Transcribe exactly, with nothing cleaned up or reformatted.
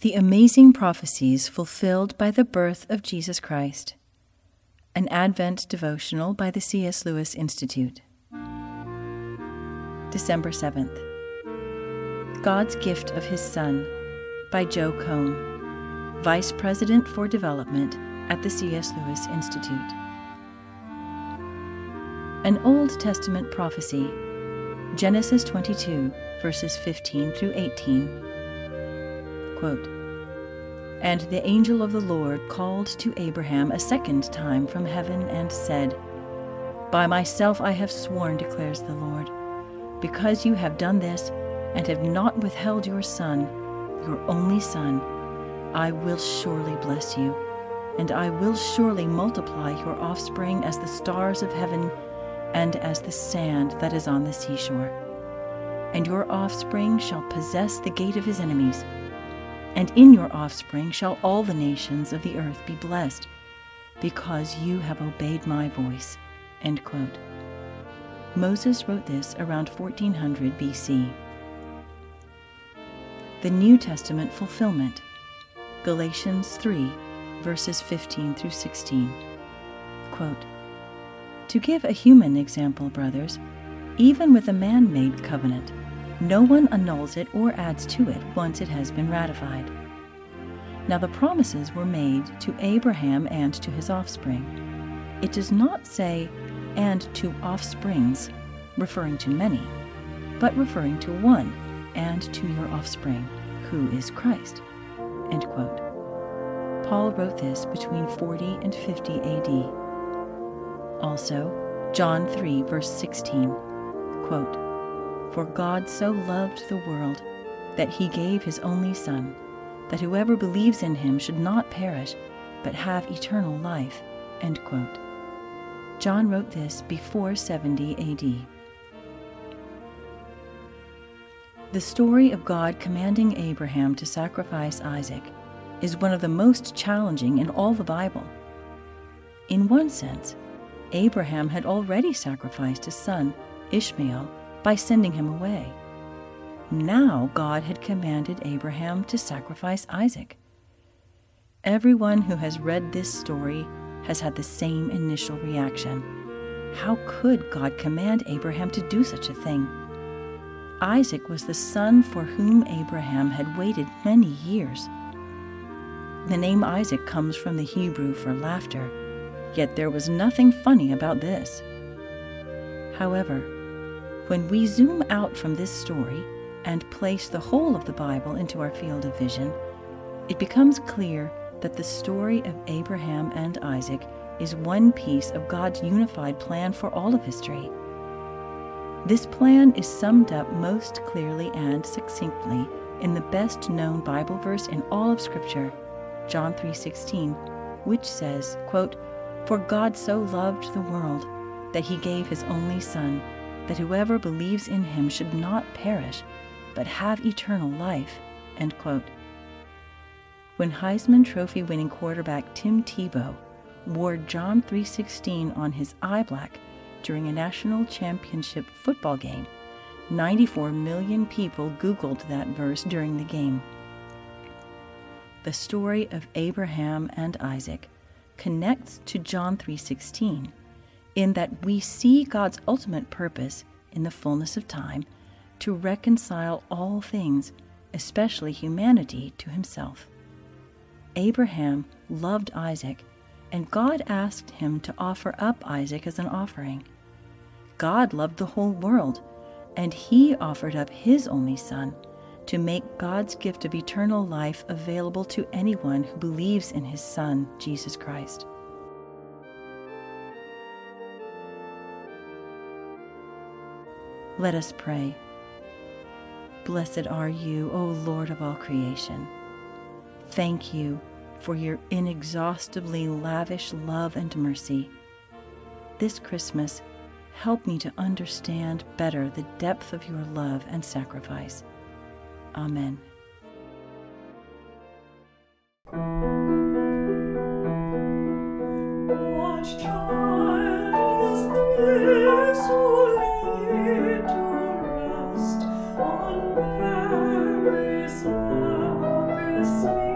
The Amazing Prophecies Fulfilled by the Birth of Jesus Christ. An Advent Devotional by the C S Lewis Institute. December seventh. God's Gift of His Son by Joe Cone, Vice President for Development at the C S Lewis Institute. An Old Testament prophecy, Genesis twenty-two, verses fifteen through eighteen. Quote, "And the angel of the Lord called to Abraham a second time from heaven and said, By myself I have sworn, declares the Lord, because you have done this and have not withheld your son, your only son, I will surely bless you, and I will surely multiply your offspring as the stars of heaven and as the sand that is on the seashore. And your offspring shall possess the gate of his enemies. And in your offspring shall all the nations of the earth be blessed, because you have obeyed my voice." End quote. Moses wrote this around fourteen hundred B C. The New Testament fulfillment, Galatians three, verses fifteen through sixteen. Quote, "To give a human example, brothers, even with a man-made covenant, no one annuls it or adds to it once it has been ratified. Now the promises were made to Abraham and to his offspring. It does not say, and to offsprings, referring to many, but referring to one, and to your offspring, who is Christ." End quote. Paul wrote this between forty and fifty A D. Also, John three, verse sixteen, quote, "For God so loved the world that he gave his only Son, that whoever believes in him should not perish, but have eternal life." End quote. John wrote this before seventy A D. The story of God commanding Abraham to sacrifice Isaac is one of the most challenging in all the Bible. In one sense, Abraham had already sacrificed his son, Ishmael, by sending him away. Now God had commanded Abraham to sacrifice Isaac. Everyone who has read this story has had the same initial reaction. How could God command Abraham to do such a thing? Isaac was the son for whom Abraham had waited many years. The name Isaac comes from the Hebrew for laughter, yet there was nothing funny about this. However, when we zoom out from this story and place the whole of the Bible into our field of vision, it becomes clear that the story of Abraham and Isaac is one piece of God's unified plan for all of history. This plan is summed up most clearly and succinctly in the best-known Bible verse in all of Scripture, John three sixteen, which says, quote, "For God so loved the world that he gave his only Son, that whoever believes in him should not perish, but have eternal life." End quote. When Heisman Trophy-winning quarterback Tim Tebow wore John three sixteen on his eye black during a national championship football game, ninety-four million people Googled that verse during the game. The story of Abraham and Isaac connects to John three sixteen in that we see God's ultimate purpose in the fullness of time to reconcile all things, especially humanity, to himself. Abraham loved Isaac, and God asked him to offer up Isaac as an offering. God loved the whole world, and he offered up his only son to make God's gift of eternal life available to anyone who believes in his Son, Jesus Christ. Let us pray. Blessed are you, O Lord of all creation. Thank you for your inexhaustibly lavish love and mercy. This Christmas, help me to understand better the depth of your love and sacrifice. Amen. What child is this who laid to rest on Mary's lap beside sleep.